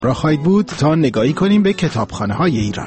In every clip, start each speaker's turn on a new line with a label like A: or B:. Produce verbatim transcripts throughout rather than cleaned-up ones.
A: را خواهید بود تا نگاهی کنیم به کتابخانه‌های ایران.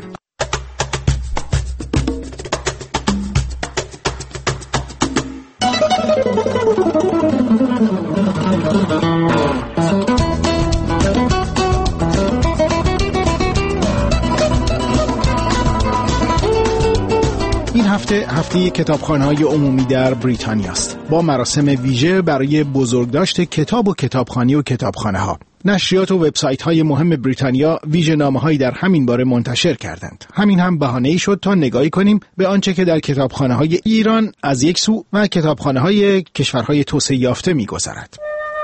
A: این هفته هفته کتابخانه‌های عمومی در بریتانیا است، با مراسم ویژه برای بزرگداشت کتاب و کتابخوانی و کتابخانه‌ها. نشریات و وبسایت‌های مهم بریتانیا ویژه‌نامه‌هایی در همین باره منتشر کردند. همین هم بهانه‌ای شد تا نگاهی کنیم به آنچه که در کتابخانه‌های ایران از یک سو و کتابخانه‌های کشورهای توسعه یافته می‌گذرد.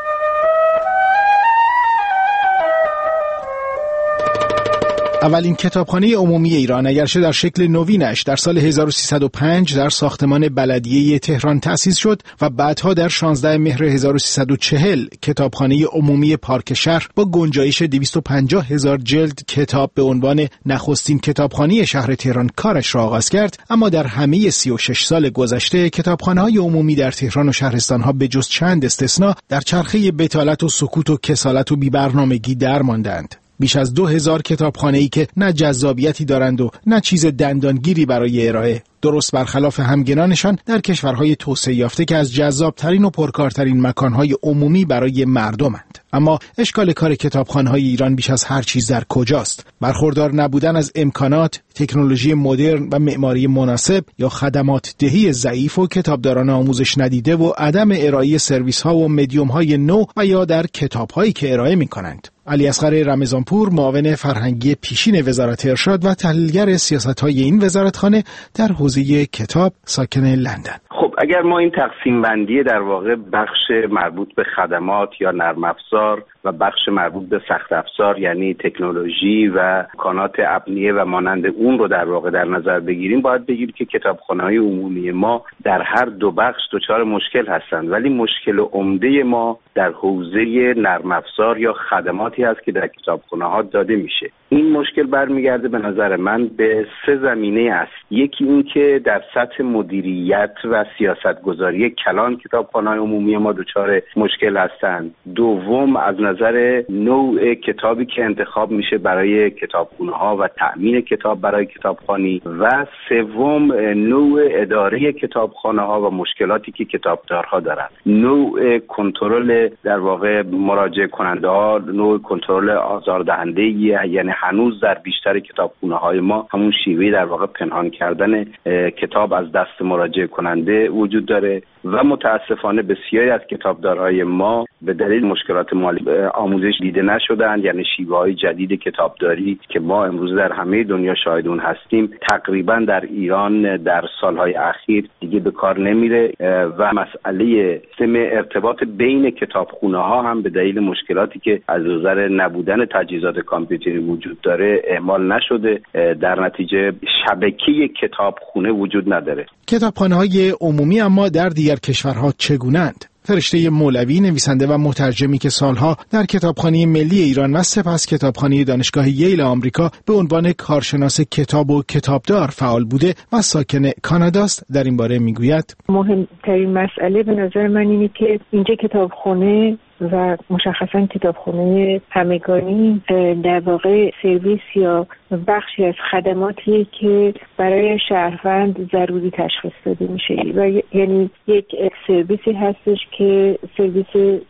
A: اولین کتابخانه عمومی ایران اگرچه در شکل نوینش در سال هزار و سیصد و پنج در ساختمان بلدیه تهران تأسیس شد و بعدها در شانزده مهر هزار و سیصد و چهل کتابخانه عمومی پارک شهر با گنجایش دویست و پنجاه هزار جلد کتاب به عنوان نخستین کتابخانه شهر تهران کارش را آغاز کرد، اما در همه سی و شش سال گذشته کتابخانه‌های عمومی در تهران و شهرستان‌ها به جز چند استثناء در چرخه بتالت و سکوت و کسالت و بی‌برنامگی درماندند. بیش از دو هزار کتابخانه‌ای که نه جذابیتی دارند و نه چیز دندانگیری برای ارائه، درست برخلاف همگنانشان در کشورهای توسعه یافته که از جذابترین و پرکارترین مکانهای عمومی برای مردمند. اما اشکال کار کتابخانه‌های ایران بیش از هر چیز در کجاست؟ برخوردار نبودن از امکانات، تکنولوژی مدرن و معماری مناسب، یا خدمات دهی ضعیف و کتابداران آموزش ندیده و عدم ارائه سرویس‌ها و مدیوم‌های نو و یا در کتاب‌هایی که ارائه می‌کنند. علی اصغر رمضانپور، معاون فرهنگی پیشین وزارت ارشاد و تحلیلگر سیاست‌های این وزارتخانه، در حوزه کتاب ساکن لندن.
B: خب اگر ما این تقسیم بندی در واقع بخش مربوط به خدمات یا نرم افزار و بخش مربوط به سخت افزار یعنی تکنولوژی و امکانات ابنیه و مانند اون رو در واقع در نظر بگیریم، باید بگیم که کتابخانه‌های عمومی ما در هر دو بخش دچار مشکل هستند، ولی مشکل عمده ما در حوزه نرم افزار یا خدماتی هست که در کتابخانه‌ها داده میشه. این مشکل برمیگرده به نظر من به سه زمینه است. یکی این که در سطح مدیریت و سیاستگذاری کلان کتابخانه‌های عمومی ما دچار مشکل هستند. دوم از نظر نوع کتابی که انتخاب میشه برای کتابخانه‌ها و تأمین کتاب برای کتابخوانی، و سوم نوع اداره کتابخانه‌ها و مشکلاتی که کتابدارها دارند. نوع کنترل در واقع مراجعه کننده ها، نوع کنترل آزاردهنده، یعنی هنوز در بیشتر کتابخانه‌های ما همون شیوه در واقع پنهان کردن کتاب از دست مراجعه کننده وجود داره و متاسفانه بسیاری از کتابدارهای ما به دلیل مشکلات مالی آموزش دیده نشدن، یعنی شیوه‌های جدید کتابداری که ما امروز در همه دنیا شاهد اون هستیم تقریبا در ایران در سالهای اخیر دیگه به کار نمیره و مسئله سیستم ارتباط بین کتابخانه‌ها هم به دلیل مشکلاتی که از نظر نبودن تجهیزات کامپیوتری وجود داره اعمال نشده، در نتیجه شبکه کتابخانه وجود نداره.
A: کتابخانه‌های عمومی اما در دیگر کشورها چگونه‌اند؟ فرشته مولوی، نویسنده و مترجمی که سالها در کتابخانه ملی ایران و سپس کتابخانه دانشگاه ییل آمریکا به عنوان کارشناس کتاب و کتابدار فعال بوده و ساکن کاناداست، در این باره میگوید:
C: مهمترین مسئله به نظر من اینه که اینجا کتابخانه و مشخصا کتابخانه همگانی در واقع سرویس یا بخشی از خدماتیه که برای شهروند ضروری تشخیص داده میشه و یعنی یک سرویسی هستش که سرویس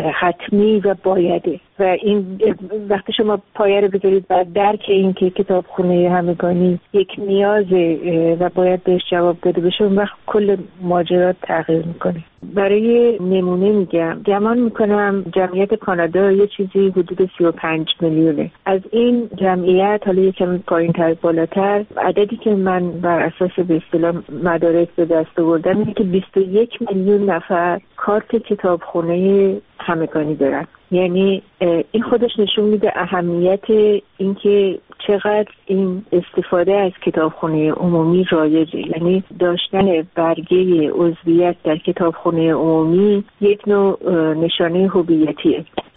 C: حتمی و بایده و این وقتی شما پایه رو بذارید بر درک این که کتابخانه همگانی یک نیازه و باید بهش جواب داده بشه، اون وقت کل ماجرا تغییر میکنه. برای نمونه میگم، گمان میکنم جمعیت کانادا یه چیزی حدود سی و پنج میلیونه. از این جمعیت، حالا یکم پایین تر بالاتر، عددی که من بر اساس به اصطلاح مدارک به دست آوردم اینه که بیست و یک میلیون نفر کارت کتابخانه همگانی دارن. یعنی این خودش نشون میده اهمیت اینکه چقدر این استفاده از کتابخانه عمومی رایجه. یعنی داشتن برگه عضویت در کتابخانه عمومی یک نوع نشانه هویتیه.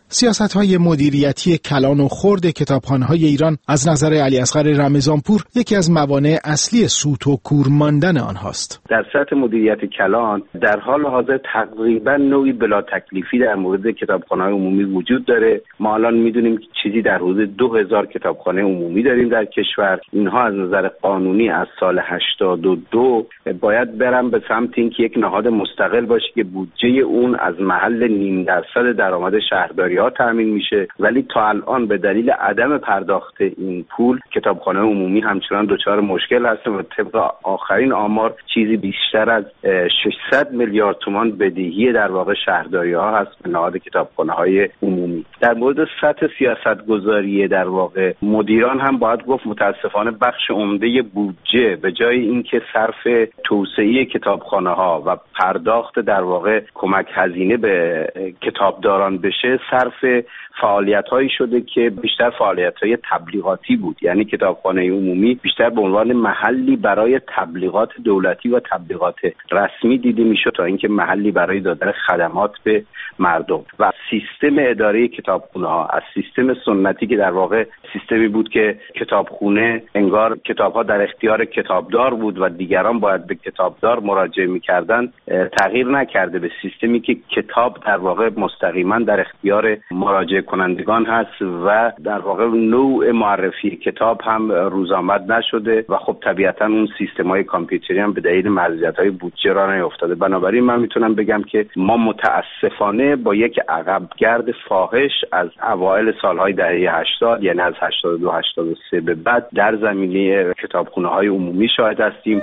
A: سیاست‌های مدیریتی کلان و خرد کتابخانه‌های ایران از نظر علیاصغر رمضانپور یکی از موانع اصلی سوت و کور ماندن آنهاست.
B: در سطح مدیریت کلان در حال حاضر تقریبا نوعی بلا تکلیفی در مورد کتابخانه‌های عمومی وجود داره. ما الان می‌دونیم که چیزی در حدود دو هزار کتابخانه عمومی داریم در کشور. اینها از نظر قانونی از سال هشتاد و دو باید برن به سمت اینکه یک نهاد مستقل باشه که بودجه اون از محل نیم درصد درآمد شهرداری‌ها تامین میشه، ولی تا الان به دلیل عدم پرداخت این پول کتابخانه عمومی همچنان دچار مشکل هست و طبق آخرین آمار چیزی بیشتر از ششصد میلیارد تومان بدهی در واقع شهرداری‌ها هست به نهاد کتابخانه‌های عمومی. در مورد سطح سیاست‌گذاری در واقع مدیران هم باید گفت متاسفانه بخش عمده بودجه به جای اینکه صرف توسعه کتابخانه‌ها و پرداخت در واقع کمک هزینه به کتابداران بشه صرف فعالیت‌هایی شده که بیشتر فعالیت‌های تبلیغاتی بود. یعنی کتابخانه عمومی بیشتر به عنوان محلی برای تبلیغات دولتی و تبلیغات رسمی دیده میشد تا اینکه محلی برای دادن خدمات به مردم. و سیستم اداره کتابخانه‌ها از سیستم سنتی که در واقع سیستمی بود که کتابخونه انگار کتاب‌ها در اختیار کتابدار بود و دیگران باید به کتابدار مراجعه می‌کردند تغییر نکرده به سیستمی که کتاب در واقع مستقیما در اختیار مراجعه کنندگان هست و در واقع نوع معرفی کتاب هم روزآمد نشده و خب طبیعتا اون سیستم‌های کامپیوتری هم به دلیل محدودیت‌های بودجه راه نیفتاده. بنابراین من میتونم بگم که ما متاسفانه با یک عقبگرد فاحش از اوایل سالهای دهه هشتاد یعنی از هشتاد و دو هشتاد و سه به بعد در زمینه کتابخانه‌های عمومی شاهد هستیم.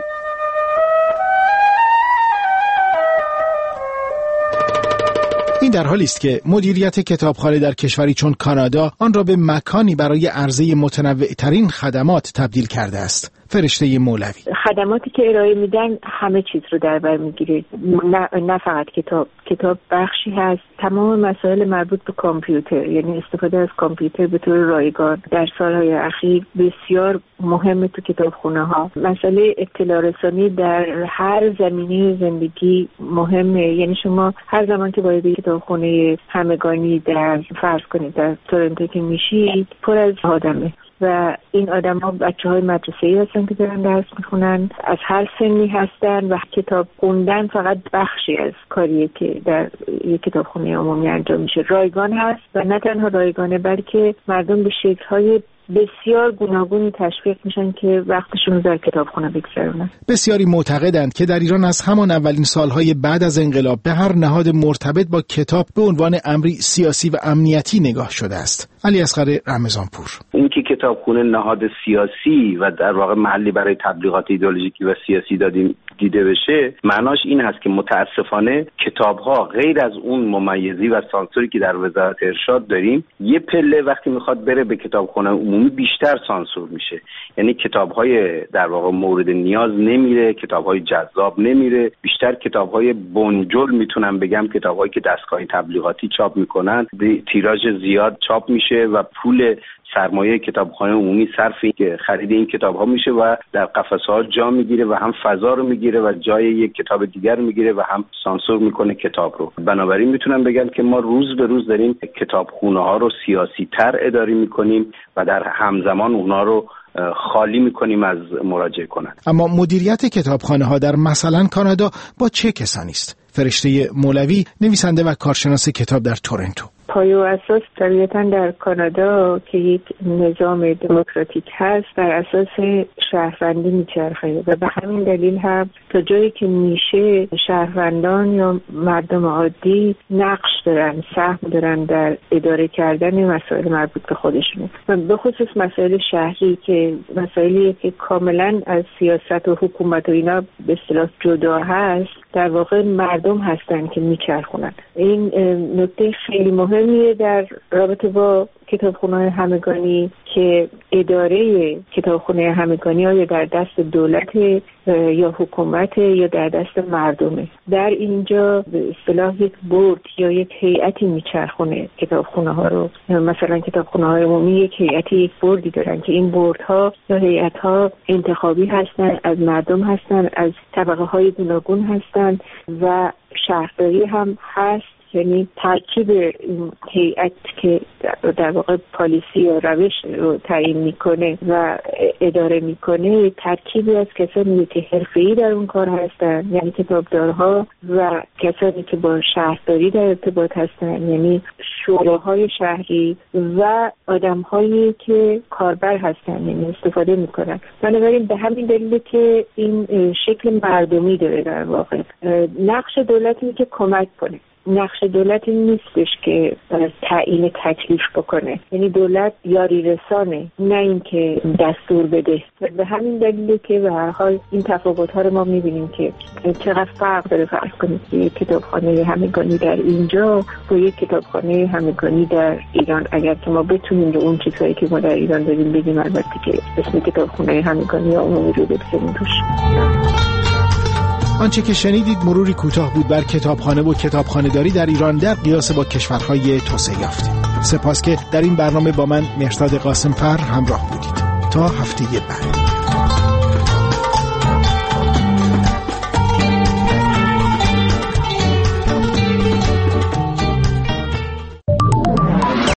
A: این در حالی است که مدیریت کتابخانه در کشوری چون کانادا آن را به مکانی برای عرضه متنوع‌ترین خدمات تبدیل کرده است. فرشته مولوی:
C: خدماتی که ارائه میدن همه چیز رو در بر میگیره، نه, نه فقط کتاب. کتاب بخشی هست. تمام مسائل مربوط به کامپیوتر، یعنی استفاده از کامپیوتر به طور رایگان در سالهای اخیر بسیار مهمه تو کتابخونه ها. مسئله اطلاع رسانی در هر زمینه زندگی مهمه. یعنی شما هر زمان که وارد کتابخونه همگانی در فرض کنید در تورنتو که میشید پر از آدمه و این آدم ها بچه های مدرسه‌ای هستن که دارن درس میخونن، از هر سنی هستن و کتاب خوندن فقط بخشی از کاریه که در یک کتابخونه عمومی انجام میشه. رایگان هست و نه تنها رایگانه بلکه مردم به شکل‌های بسیار گوناگونی تشویق میشن که وقتشون رو در کتابخونه بگذرونن.
A: بسیاری معتقدند که در ایران از همان اولین سالهای بعد از انقلاب به هر نهاد مرتبط با کتاب به عنوان امری سیاسی و امنیتی نگاه شده است. علیاصغر رمضانپور:
B: اینکه کتابخونه نهاد سیاسی و در واقع محلی برای تبلیغات ایدئولوژیکی و سیاسی دادیم دیده بشه معناش این هست که متاسفانه کتاب‌ها غیر از اون ممیزی و سانسوری که در وزارت ارشاد داریم یه پله وقتی میخواد بره به کتابخونه عمومی بیشتر سانسور میشه. یعنی کتاب‌های در واقع مورد نیاز نمیره، کتاب‌های جذاب نمیره، بیشتر کتاب‌های بنجل میتونم بگم کتاب‌هایی که دستگاه تبلیغاتی چاپ میکنن به تیراژ زیاد چاپ میشه و پول سرمایه کتابخانه عمومی صرف خرید این کتاب‌ها میشه و در قفسه‌ها جا میگیره و هم فضا رو میگیره و جای یک کتاب دیگر میگیره و هم سانسور میکنه کتاب رو. بنابراین میتونم بگم که ما روز به روز داریم کتابخونه‌ها رو سیاسی‌تر اداره میکنیم و در همزمان اونها رو خالی میکنیم از مراجعه کنند.
A: اما مدیریت کتابخانه‌ها در مثلا کانادا با چه کسانی است؟ فرشته مولوی، نویسنده و کارشناس کتاب در تورنتو:
C: پایه و اساس طبیعتاً در کانادا که یک نظام دموکراتیک هست بر اساس شهروندی میچرخه و به همین دلیل هم تا جایی که میشه شهروندان یا مردم عادی نقش دارن، سهم دارن در اداره کردن مسائل مربوط به خودشون و به خصوص مسائل شهری که مسائلی که کاملا از سیاست و حکومت و اینا به اصطلاح جدا هست در واقع مردم هستن که میچرخونن. این نکته خیلی مهمیه در رابطه با کتابخانه‌های همگانی که اداره کتابخانه همگانی یا در دست دولت یا حکومت یا در دست مردمه. در اینجا به اصطلاح یک بورد یا یک هیئتی میچرخونه کتابخانه ها رو. مثلا کتابخانه های عمومی یک هیئتی یک بوردی دارن که این بوردها یا هیئت‌ها انتخابی هستن، از مردم هستن، از طبقه های گوناگون هستن و شهرداری هم هست یعنی ترکیب این هیئت که در واقع پالیسی یا روش رو تعیین میکنه و اداره میکنه ترکیبی از کسانی که حرفه‌ای در اون کار هستن، یعنی کتابدارها، و کسانی که با شهرداری در ارتباط هستن، یعنی شوراهای شهری، و آدم‌هایی که کاربر هستن، یعنی استفاده میکنن. بنابراین به همین دلیل که این شکل مردمی داره در واقع. نقش دولت اینه که کمک کنه. نقش دولت این نیستش که تعیین تکلیف بکنه، یعنی دولت یاری رسانه، نه اینکه دستور بده. به همین دلیل که به هر حال این تفاوت‌ها رو ما می‌بینیم که چقدر فرق داره. فرض کنید که یک کتابخانه همگانی در اینجا با یک کتابخانه همگانی در ایران، اگر که ما بتونیم به اون چیزایی که ما در ایران داریم بگیم، البته که اسم کتابخانه همگانی یا عمومی رو بگذاریم توش.
A: آنچه که شنیدید مروری کوتاه بود بر کتابخانه و کتابخانه‌داری در ایران در قیاس با کشورهای توسعه یافته. سپاس که در این برنامه با من مهرزاد قاسم‌فر همراه بودید. تا هفته بعد.